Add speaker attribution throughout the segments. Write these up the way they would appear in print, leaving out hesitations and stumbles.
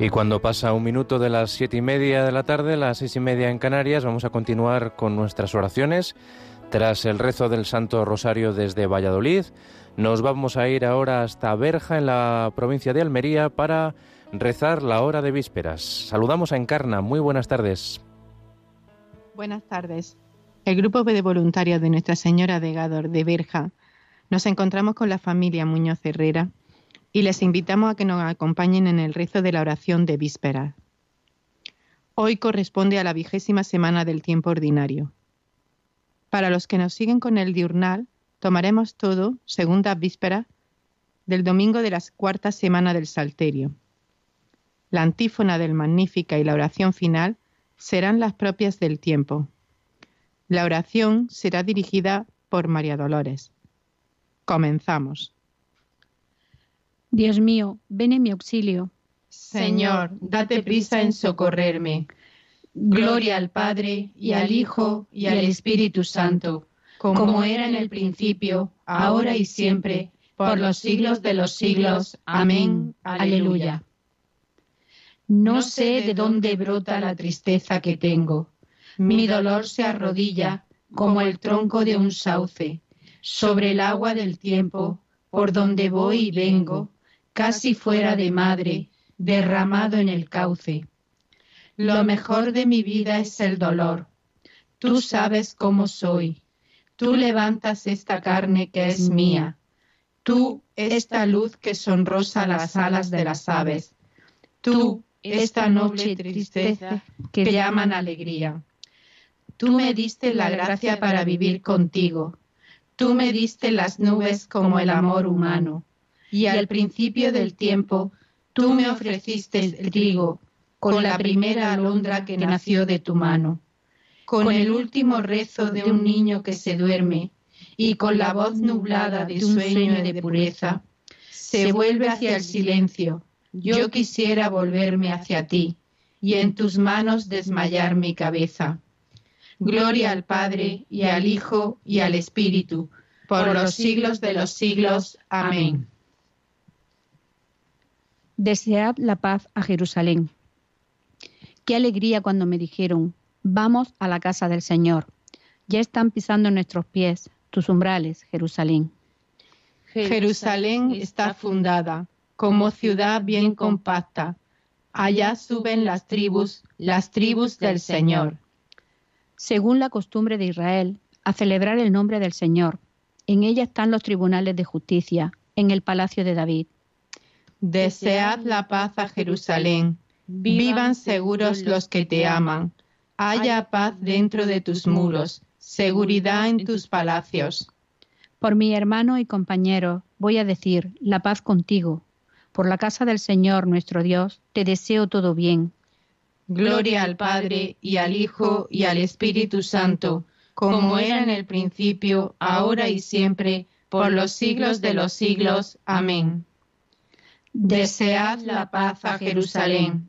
Speaker 1: Y cuando pasa un minuto de las 7:30 de la tarde, las 6:30 en Canarias, vamos a continuar con nuestras oraciones. Tras el rezo del Santo Rosario desde Valladolid, nos vamos a ir ahora hasta Berja, en la provincia de Almería, para rezar la hora de vísperas. Saludamos a Encarna. Muy buenas tardes.
Speaker 2: Buenas tardes. El grupo de voluntarios de Nuestra Señora de Gádor de Berja nos encontramos con la familia Muñoz Herrera y les invitamos a que nos acompañen en el rezo de la oración de vísperas. Hoy corresponde a la 20ª semana del tiempo ordinario. Para los que nos siguen con el diurnal, tomaremos todo, segundas vísperas, del domingo de la 4ª semana del Salterio. La antífona del Magnífica y la oración final serán las propias del tiempo. La oración será dirigida por María Dolores. Comenzamos.
Speaker 3: Dios mío, ven en mi auxilio.
Speaker 2: Señor, date prisa en socorrerme.
Speaker 4: Gloria al Padre, y al Hijo, y al Espíritu Santo, como era en el principio, ahora y siempre, por los siglos de los siglos. Amén. Aleluya. No sé de dónde brota la tristeza que tengo. Mi dolor se arrodilla como el tronco de un sauce, sobre el agua del tiempo, por donde voy y vengo, casi fuera de madre, derramado en el cauce. Lo mejor de mi vida es el dolor. Tú sabes cómo soy. Tú levantas esta carne que es mía. Tú, esta luz que sonrosa las alas de las aves. Tú, esta noble tristeza que llaman alegría. Tú me diste la gracia para vivir contigo. Tú me diste las nubes como el amor humano. Y al principio del tiempo, tú me ofreciste el trigo, con la primera alondra que nació de tu mano. Con el último rezo de un niño que se duerme, y con la voz nublada de sueño y de pureza, se vuelve hacia el silencio. Yo quisiera volverme hacia ti, y en tus manos desmayar mi cabeza. Gloria al Padre, y al Hijo, y al Espíritu, por los siglos de los siglos. Amén.
Speaker 3: Desead la paz a Jerusalén. Qué alegría cuando me dijeron, vamos a la casa del Señor. Ya están pisando nuestros pies tus umbrales, Jerusalén.
Speaker 2: Jerusalén está fundada, como ciudad bien compacta. Allá suben las tribus del Señor.
Speaker 3: Según la costumbre de Israel, a celebrar el nombre del Señor. En ella están los tribunales de justicia, en el palacio de David.
Speaker 2: Desead la paz a Jerusalén. Vivan seguros los que te aman. Haya paz dentro de tus muros, seguridad en tus palacios.
Speaker 3: Por mi hermano y compañero voy a decir, la paz contigo. Por la casa del Señor nuestro Dios, te deseo todo bien.
Speaker 2: Gloria al Padre, y al Hijo, y al Espíritu Santo, como era en el principio, ahora y siempre, por los siglos de los siglos. Amén. Desead la paz a Jerusalén.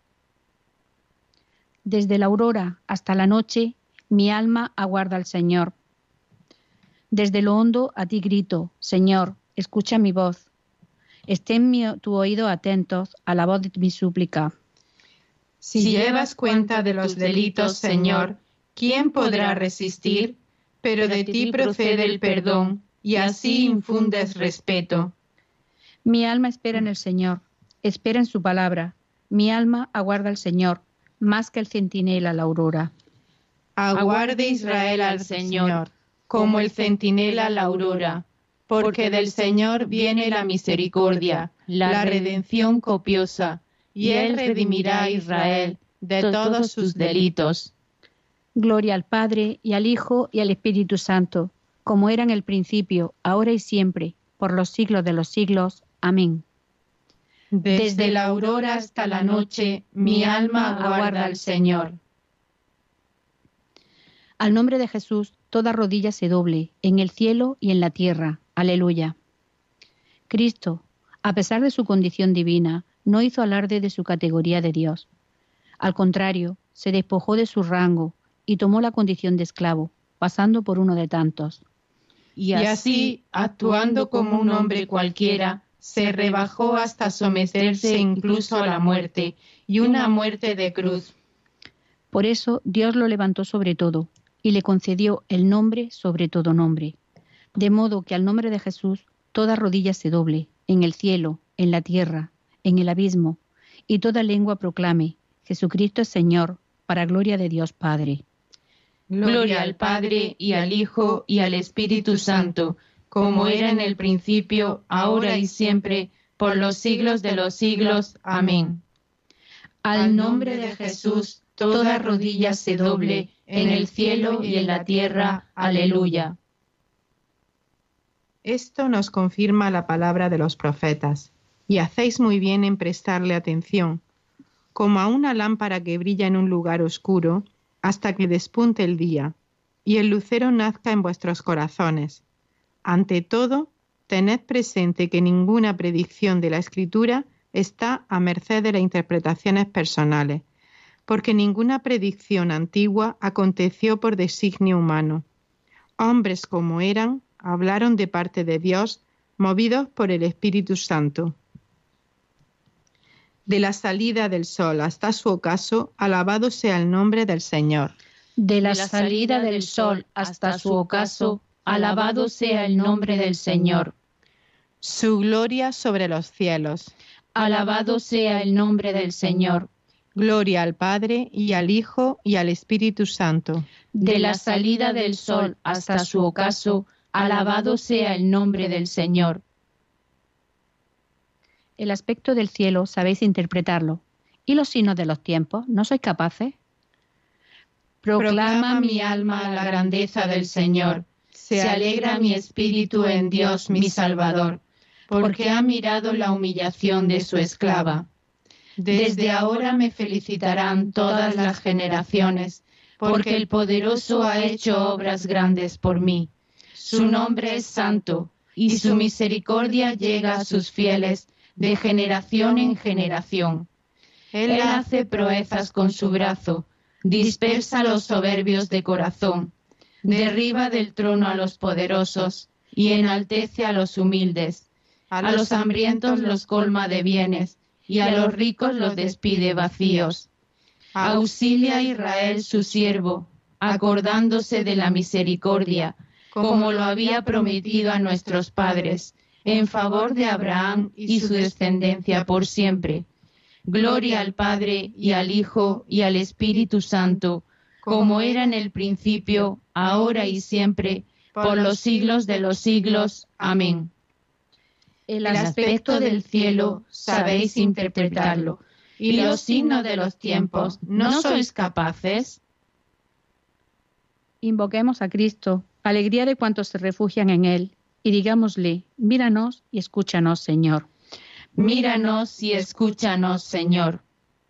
Speaker 3: Desde la aurora hasta la noche, mi alma aguarda al Señor. Desde lo hondo a ti grito, Señor, escucha mi voz. Estén tu oído atentos a la voz de mi súplica.
Speaker 2: Si llevas cuenta de los delitos, Señor, ¿quién podrá resistir? Pero de ti procede el perdón, y así infundes respeto.
Speaker 3: Mi alma espera en el Señor, espera en su palabra. Mi alma aguarda al Señor, más que el centinela la aurora.
Speaker 2: Aguarde Israel al Señor, como el centinela la aurora, porque del Señor viene la misericordia, la redención copiosa, y Él redimirá a Israel de todos sus delitos.
Speaker 3: Gloria al Padre, y al Hijo, y al Espíritu Santo, como era en el principio, ahora y siempre, por los siglos de los siglos. Amén.
Speaker 2: Desde la aurora hasta la noche, mi alma aguarda al Señor.
Speaker 3: Al nombre de Jesús, toda rodilla se doble, en el cielo y en la tierra. Aleluya. Cristo, a pesar de su condición divina, no hizo alarde de su categoría de Dios. Al contrario, se despojó de su rango y tomó la condición de esclavo, pasando por uno de tantos.
Speaker 2: Y así, actuando como un hombre cualquiera,
Speaker 4: se rebajó hasta someterse incluso a la muerte, y una muerte de cruz.
Speaker 3: Por eso Dios lo levantó sobre todo, y le concedió el nombre sobre todo nombre, de modo que al nombre de Jesús toda rodilla se doble, en el cielo, en la tierra, en el abismo, y toda lengua proclame: Jesucristo es Señor, para gloria de Dios Padre.
Speaker 4: Gloria al Padre, y al Hijo, y al Espíritu Santo, como era en el principio, ahora y siempre, por los siglos de los siglos. Amén. Al nombre de Jesús, toda rodilla se doble, en el cielo y en la tierra. Aleluya.
Speaker 2: Esto nos confirma la palabra de los profetas, y hacéis muy bien en prestarle atención, como a una lámpara que brilla en un lugar oscuro, hasta que despunte el día, y el lucero nazca en vuestros corazones. Ante todo, tened presente que ninguna predicción de la Escritura está a merced de las interpretaciones personales, porque ninguna predicción antigua aconteció por designio humano. Hombres como eran, hablaron de parte de Dios, movidos por el Espíritu Santo. De la salida del sol hasta su ocaso, alabado sea el nombre del Señor.
Speaker 3: De la salida del sol hasta su ocaso, alabado sea el nombre del Señor.
Speaker 2: Su gloria sobre los cielos.
Speaker 3: Alabado sea el nombre del Señor.
Speaker 2: Gloria al Padre, y al Hijo, y al Espíritu Santo.
Speaker 3: De la salida del sol hasta su ocaso, alabado sea el nombre del Señor. El aspecto del cielo sabéis interpretarlo. ¿Y los signos de los tiempos? ¿No sois capaces?
Speaker 4: Proclama mi alma la grandeza del Señor. Se alegra mi espíritu en Dios mi Salvador, porque ha mirado la humillación de su esclava. Desde ahora me felicitarán todas las generaciones, porque el Poderoso ha hecho obras grandes por mí. Su nombre es santo, y su misericordia llega a sus fieles de generación en generación. Él hace proezas con su brazo, dispersa a los soberbios de corazón, derriba del trono a los poderosos y enaltece a los humildes. A los hambrientos los colma de bienes y a los ricos los despide vacíos. Auxilia a Israel su siervo, acordándose de la misericordia, como lo había prometido a nuestros padres, en favor de Abraham y su descendencia por siempre. Gloria al Padre, y al Hijo, y al Espíritu Santo, como era en el principio, ahora y siempre, por los siglos de los siglos. Amén. El aspecto del cielo sabéis interpretarlo, y los signos de los tiempos, ¿no sois capaces?
Speaker 3: Invoquemos a Cristo, alegría de cuantos se refugian en Él, y digámosle: míranos y escúchanos, Señor.
Speaker 4: Míranos y escúchanos, Señor.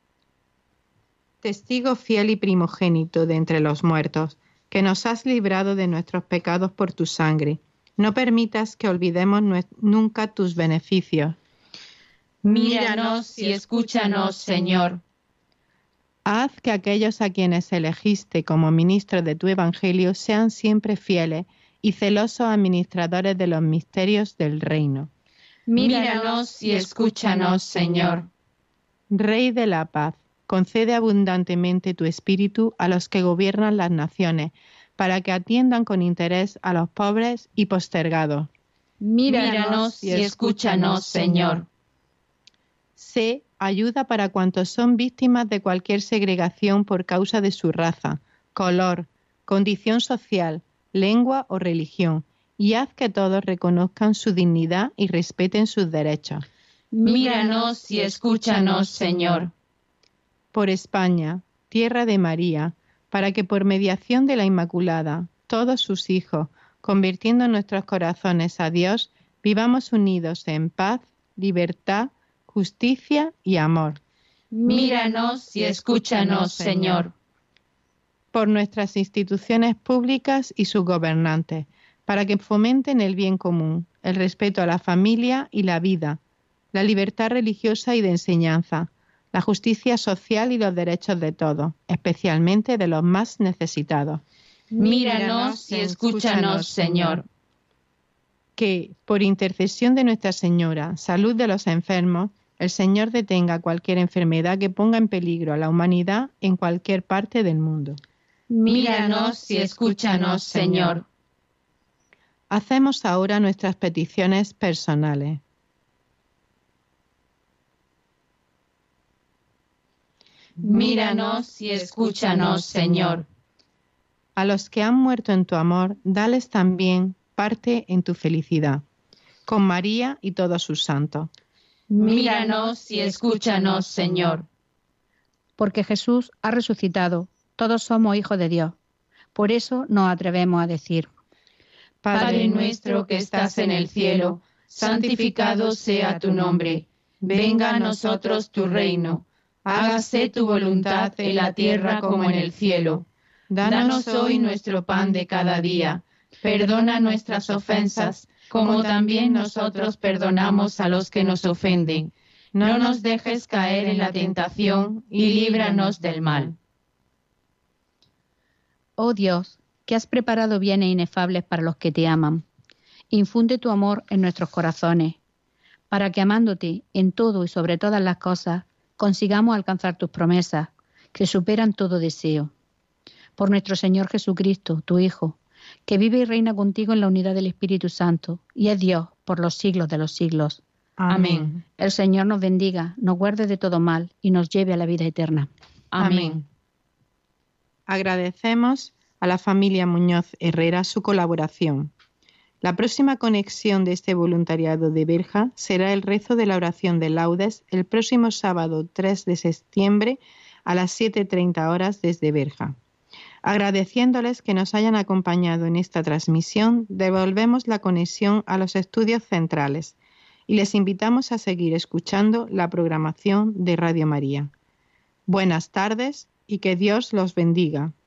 Speaker 2: Testigo fiel y primogénito de entre los muertos, que nos has librado de nuestros pecados por tu sangre, no permitas que olvidemos nunca tus beneficios.
Speaker 4: Míranos y escúchanos, Señor.
Speaker 2: Haz que aquellos a quienes elegiste como ministros de tu Evangelio sean siempre fieles y celosos administradores de los misterios del reino.
Speaker 4: Míranos y escúchanos, Señor.
Speaker 2: Rey de la paz, concede abundantemente tu espíritu a los que gobiernan las naciones, para que atiendan con interés a los pobres y postergados.
Speaker 4: Míranos y escúchanos, Señor.
Speaker 2: Sé ayuda para cuantos son víctimas de cualquier segregación por causa de su raza, color, condición social, lengua o religión, y haz que todos reconozcan su dignidad y respeten sus derechos.
Speaker 4: Míranos y escúchanos, Señor.
Speaker 2: Por España, tierra de María, para que por mediación de la Inmaculada, todos sus hijos, convirtiendo nuestros corazones a Dios, vivamos unidos en paz, libertad, justicia y amor.
Speaker 4: Míranos y escúchanos, Señor.
Speaker 2: Por nuestras instituciones públicas y sus gobernantes, para que fomenten el bien común, el respeto a la familia y la vida, la libertad religiosa y de enseñanza, la justicia social y los derechos de todos, especialmente de los más necesitados.
Speaker 4: Míranos y escúchanos, Señor.
Speaker 2: que, por intercesión de Nuestra Señora, salud de los enfermos, el Señor detenga cualquier enfermedad que ponga en peligro a la humanidad en cualquier parte del mundo.
Speaker 4: Míranos y escúchanos, Señor.
Speaker 2: Hacemos ahora nuestras peticiones personales.
Speaker 4: Míranos y escúchanos, Señor.
Speaker 2: A los que han muerto en tu amor, dales también parte en tu felicidad, con María y todos sus santos.
Speaker 4: Míranos y escúchanos, Señor.
Speaker 3: Porque Jesús ha resucitado, todos somos hijos de Dios. Por eso nos atrevemos a decir:
Speaker 4: Padre nuestro que estás en el cielo, santificado sea tu nombre. Venga a nosotros tu reino. Hágase tu voluntad en la tierra como en el cielo. Danos hoy nuestro pan de cada día. Perdona nuestras ofensas, como también nosotros perdonamos a los que nos ofenden. No nos dejes caer en la tentación y líbranos del mal.
Speaker 3: Oh Dios, que has preparado bienes inefables para los que te aman, infunde tu amor en nuestros corazones, para que amándote en todo y sobre todas las cosas, consigamos alcanzar tus promesas, que superan todo deseo. Por nuestro Señor Jesucristo, tu Hijo, que vive y reina contigo en la unidad del Espíritu Santo, y es Dios por los siglos de los siglos.
Speaker 4: Amén.
Speaker 3: El Señor nos bendiga, nos guarde de todo mal y nos lleve a la vida eterna.
Speaker 4: Amén.
Speaker 2: Agradecemos a la familia Muñoz Herrera su colaboración. La próxima conexión de este voluntariado de Berja será el rezo de la oración de laudes el próximo sábado 3 de septiembre a las 7:30 horas desde Berja. Agradeciéndoles que nos hayan acompañado en esta transmisión, devolvemos la conexión a los estudios centrales y les invitamos a seguir escuchando la programación de Radio María. Buenas tardes y que Dios los bendiga.